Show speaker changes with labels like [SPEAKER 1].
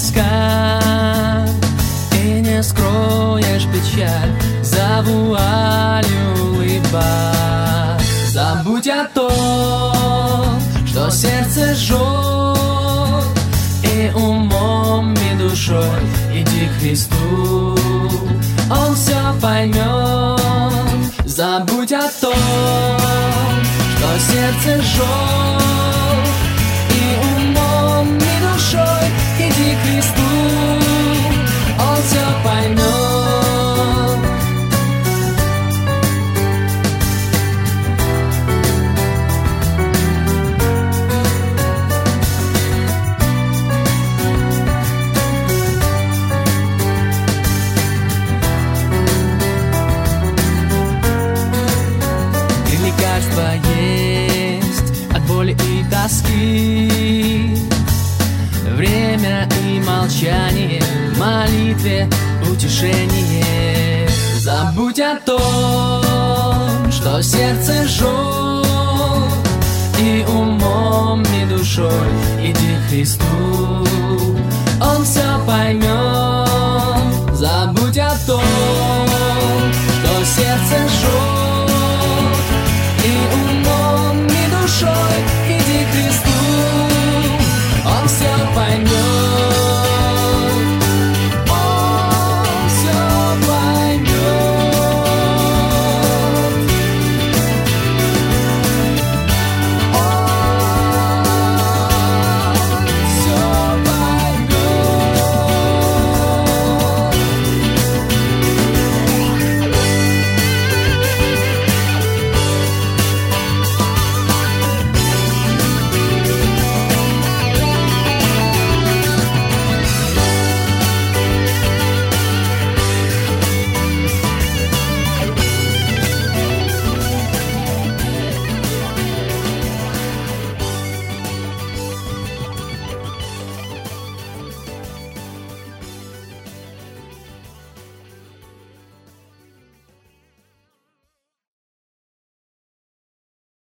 [SPEAKER 1] тоска, и не скроешь печаль за вуалью улыбок. Забудь о том, что сердце жжет, и умом, и душой иди к Христу, Он все поймет. Забудь о том, что сердце жжет, и умом, и душой иди к Христу, Он все поймет. Лекарство есть от боли и тоски, время и молчание, в молитве утешение. Забудь о том, что сердце жжет, и умом, и душой иди к Христу, Он все поймет. Забудь о том,